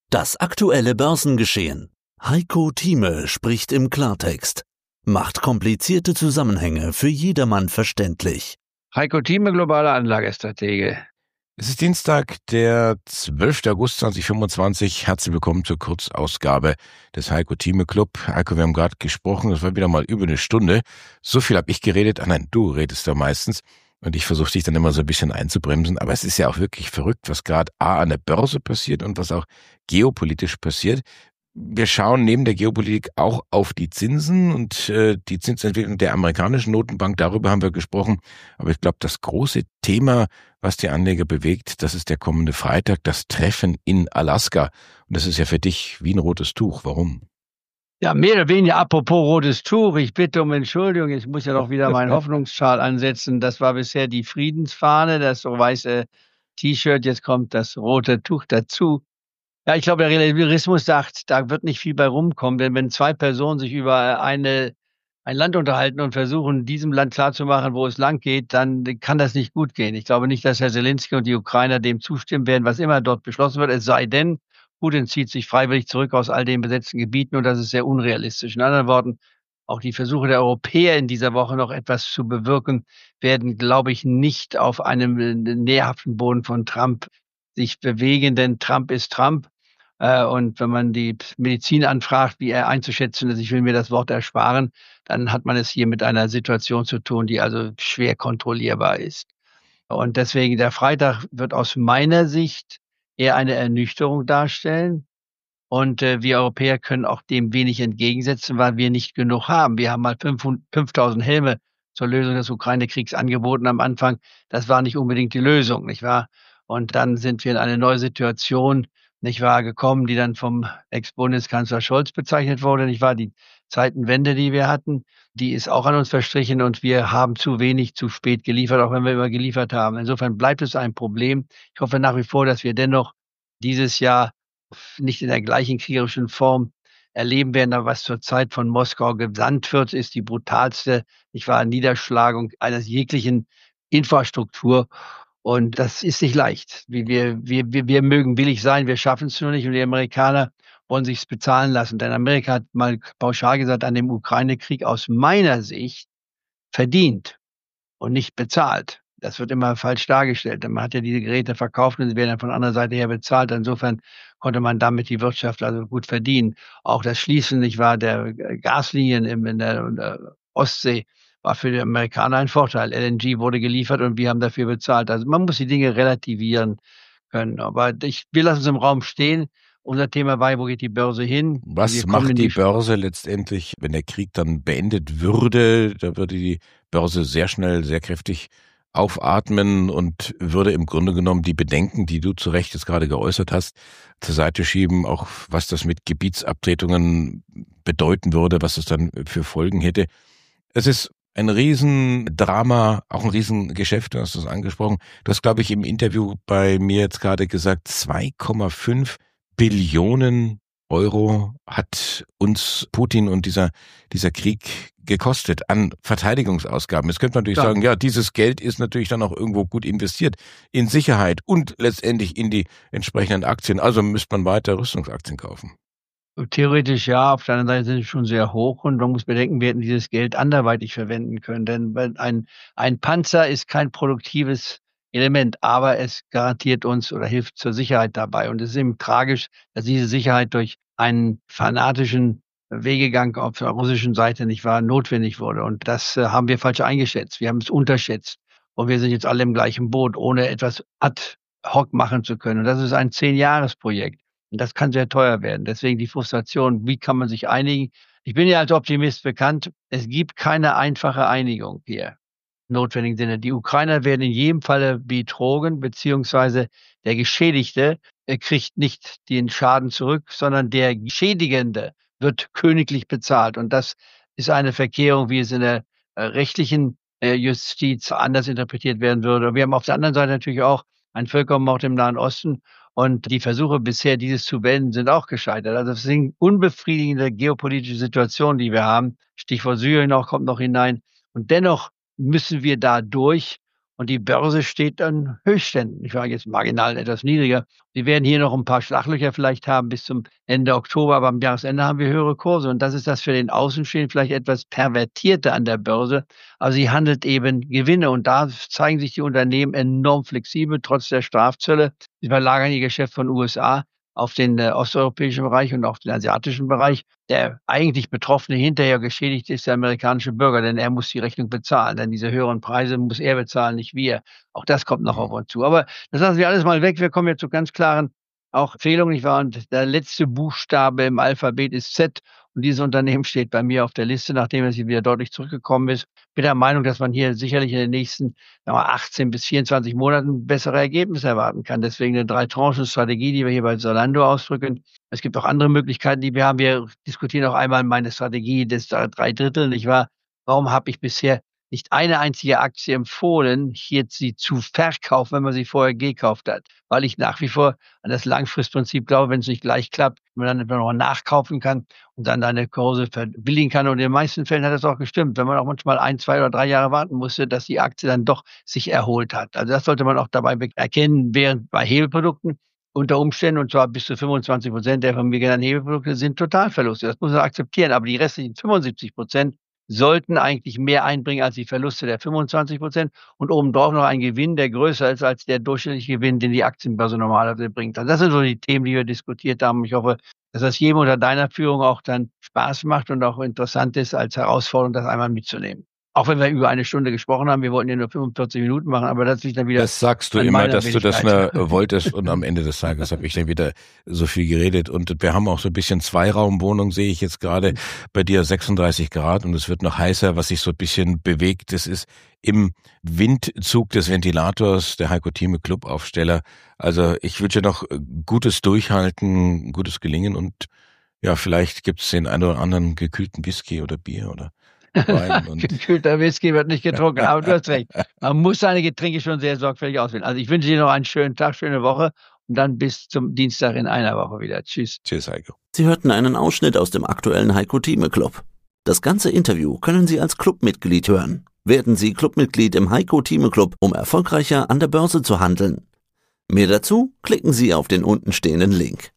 Das aktuelle Börsengeschehen. Heiko Thieme spricht im Klartext, macht komplizierte Zusammenhänge für jedermann verständlich. Heiko Thieme, globaler Anlagestratege. Es ist Dienstag, der 12. August 2025. Herzlich willkommen zur Kurzausgabe des Heiko Thieme Club. Heiko, wir haben gerade gesprochen, das war wieder mal über eine Stunde. So viel habe ich geredet. Nein, du redest da meistens. Und ich versuche dich dann immer so ein bisschen einzubremsen. Aber es ist ja auch wirklich verrückt, was gerade an der Börse passiert und was auch geopolitisch passiert. Wir schauen neben der Geopolitik auch auf die Zinsen und die Zinsentwicklung der amerikanischen Notenbank. Darüber haben wir gesprochen. Aber ich glaube, das große Thema, was die Anleger bewegt, das ist der kommende Freitag, das Treffen in Alaska. Und das ist ja für dich wie ein rotes Tuch. Warum? Ja, mehr oder weniger apropos rotes Tuch. Ich bitte um Entschuldigung. Ich muss ja doch wieder meinen Hoffnungsschal ansetzen. Das war bisher die Friedensfahne, das so weiße T-Shirt. Jetzt kommt das rote Tuch dazu. Ja, ich glaube, der Relativismus sagt, da wird nicht viel bei rumkommen, denn wenn zwei Personen sich über ein Land unterhalten und versuchen, diesem Land klarzumachen, wo es lang geht, dann kann das nicht gut gehen. Ich glaube nicht, dass Herr Zelensky und die Ukrainer dem zustimmen werden, was immer dort beschlossen wird, es sei denn, Putin zieht sich freiwillig zurück aus all den besetzten Gebieten und das ist sehr unrealistisch. In anderen Worten, auch die Versuche der Europäer in dieser Woche noch etwas zu bewirken, werden, glaube ich, nicht auf einem nährhaften Boden von Trump sich bewegen, denn Trump ist Trump. Und wenn man die Medizin anfragt, wie er einzuschätzen ist, ich will mir das Wort ersparen, dann hat man es hier mit einer Situation zu tun, die also schwer kontrollierbar ist. Und deswegen der Freitag wird aus meiner Sicht eher eine Ernüchterung darstellen. Und wir Europäer können auch dem wenig entgegensetzen, weil wir nicht genug haben. Wir haben mal 5.000 Helme zur Lösung des Ukraine-Kriegs angeboten am Anfang. Das war nicht unbedingt die Lösung, nicht wahr? Und dann sind wir in eine neue Situation, nicht wahr, gekommen, die dann vom Ex-Bundeskanzler Scholz bezeichnet wurde, nicht wahr? Die Zeitenwende, die wir hatten, die ist auch an uns verstrichen und wir haben zu wenig, zu spät geliefert, auch wenn wir immer geliefert haben. Insofern bleibt es ein Problem. Ich hoffe nach wie vor, dass wir dennoch dieses Jahr nicht in der gleichen kriegerischen Form erleben werden, aber was zur Zeit von Moskau gesandt wird, ist die brutalste, nicht wahr, Niederschlagung einer jeglichen Infrastruktur. Und das ist nicht leicht. Wir mögen willig sein, wir schaffen es nur nicht. Und die Amerikaner wollen sich's bezahlen lassen. Denn Amerika hat mal pauschal gesagt, an dem Ukraine-Krieg aus meiner Sicht verdient und nicht bezahlt. Das wird immer falsch dargestellt. Man hat ja diese Geräte verkauft und sie werden dann von anderer Seite her bezahlt. Insofern konnte man damit die Wirtschaft also gut verdienen. Auch das Schließen, nicht wahr, der Gaslinien in der Ostsee war für die Amerikaner ein Vorteil. LNG wurde geliefert und wir haben dafür bezahlt. Also man muss die Dinge relativieren können. Aber wir lassen es im Raum stehen. Unser Thema war, wo geht die Börse hin? Was macht die Börse letztendlich, wenn der Krieg dann beendet würde? Da würde die Börse sehr schnell, sehr kräftig aufatmen und würde im Grunde genommen die Bedenken, die du zu Recht jetzt gerade geäußert hast, zur Seite schieben, auch was das mit Gebietsabtretungen bedeuten würde, was es dann für Folgen hätte. Es ist ein Riesendrama, auch ein Riesengeschäft, du hast das angesprochen. Du hast, glaube ich, im Interview bei mir jetzt gerade gesagt, 2,5 Billionen Euro hat uns Putin und dieser Krieg gekostet an Verteidigungsausgaben. Jetzt könnte man natürlich sagen, ja, dieses Geld ist natürlich dann auch irgendwo gut investiert in Sicherheit und letztendlich in die entsprechenden Aktien. Also müsste man weiter Rüstungsaktien kaufen. Theoretisch ja, auf der anderen Seite sind sie schon sehr hoch und man muss bedenken, wir hätten dieses Geld anderweitig verwenden können, denn ein Panzer ist kein produktives Element, aber es garantiert uns oder hilft zur Sicherheit dabei und es ist eben tragisch, dass diese Sicherheit durch einen fanatischen Wegegang auf der russischen Seite nicht wahr notwendig wurde und das haben wir falsch eingeschätzt, wir haben es unterschätzt und wir sind jetzt alle im gleichen Boot, ohne etwas ad hoc machen zu können und das ist ein 10-Jahres-Projekt. Und das kann sehr teuer werden. Deswegen die Frustration, wie kann man sich einigen? Ich bin ja als Optimist bekannt. Es gibt keine einfache Einigung hier im notwendigen Sinne. Die Ukrainer werden in jedem Falle betrogen, beziehungsweise der Geschädigte kriegt nicht den Schaden zurück, sondern der Geschädigende wird königlich bezahlt. Und das ist eine Verkehrung, wie es in der rechtlichen Justiz anders interpretiert werden würde. Wir haben auf der anderen Seite natürlich auch einen Völkermord im Nahen Osten. Und die Versuche bisher, dieses zu beenden, sind auch gescheitert. Also es sind unbefriedigende geopolitische Situationen, die wir haben. Stichwort Syrien auch kommt noch hinein. Und dennoch müssen wir da durch. und die Börse steht an Höchstständen. Ich war jetzt marginal etwas niedriger. Wir werden hier noch ein paar Schlaglöcher vielleicht haben bis zum Ende Oktober, aber am Jahresende haben wir höhere Kurse. Und das ist das für den Außenstehenden vielleicht etwas Pervertierte an der Börse. Aber sie handelt eben Gewinne und da zeigen sich die Unternehmen enorm flexibel, trotz der Strafzölle. Sie verlagern ihr Geschäft von USA auf den osteuropäischen Bereich und auch den asiatischen Bereich. Der eigentlich Betroffene hinterher geschädigt ist der amerikanische Bürger, denn er muss die Rechnung bezahlen. Denn diese höheren Preise muss er bezahlen, nicht wir. Auch das kommt noch auf uns zu. Aber das lassen wir alles mal weg. Wir kommen jetzt zu ganz klaren auch Empfehlungen. Nicht wahr? Und der letzte Buchstabe im Alphabet ist Z. Und dieses Unternehmen steht bei mir auf der Liste, nachdem es hier wieder deutlich zurückgekommen ist. Bin der Meinung, dass man hier sicherlich in den nächsten 18 bis 24 Monaten bessere Ergebnisse erwarten kann. Deswegen eine 3-Tranchen-Strategie, die wir hier bei Zalando ausdrücken. Es gibt auch andere Möglichkeiten, die wir haben. Wir diskutieren auch einmal meine Strategie des 3/3, nicht wahr? Warum habe ich bisher nicht eine einzige Aktie empfohlen, hier sie zu verkaufen, wenn man sie vorher gekauft hat? Weil ich nach wie vor an das Langfristprinzip glaube, wenn es nicht gleich klappt, man dann noch nachkaufen kann und dann eine Kurse verbilligen kann. Und in den meisten Fällen hat das auch gestimmt, wenn man auch manchmal 1, 2 oder 3 Jahre warten musste, dass die Aktie dann doch sich erholt hat. Also das sollte man auch dabei erkennen, während bei Hebelprodukten unter Umständen, und zwar bis zu 25% der von mir genannten Hebelprodukte sind Totalverluste. Das muss man akzeptieren. Aber die restlichen 75% sollten eigentlich mehr einbringen als die Verluste der 25% und obendrauf noch ein Gewinn, der größer ist als der durchschnittliche Gewinn, den die Aktienbörse normalerweise bringt. Also das sind so die Themen, die wir diskutiert haben. Ich hoffe, dass das jedem unter deiner Führung auch dann Spaß macht und auch interessant ist, als Herausforderung das einmal mitzunehmen. Auch wenn wir über 1 Stunde gesprochen haben, wir wollten ja nur 45 Minuten machen, aber das liegt dann wieder. Das sagst du immer, dass du das wolltest und am Ende des Tages habe ich dann wieder so viel geredet und wir haben auch so ein bisschen Zweiraumwohnung, sehe ich jetzt gerade bei dir 36 Grad und es wird noch heißer, was sich so ein bisschen bewegt. Das ist im Windzug des Ventilators, der Heiko Thieme Clubaufsteller. Also ich wünsche noch gutes Durchhalten, gutes Gelingen und ja, vielleicht gibt's den einen oder anderen gekühlten Whisky oder Bier oder Gekühlter Whisky wird nicht getrunken, aber du hast recht. Man muss seine Getränke schon sehr sorgfältig auswählen. Also ich wünsche dir noch einen schönen Tag, schöne Woche und dann bis zum Dienstag in einer Woche wieder. Tschüss. Tschüss, Heiko. Sie hörten einen Ausschnitt aus dem aktuellen Heiko Thieme Club. Das ganze Interview können Sie als Clubmitglied hören. Werden Sie Clubmitglied im Heiko Thieme Club, um erfolgreicher an der Börse zu handeln. Mehr dazu klicken Sie auf den untenstehenden Link.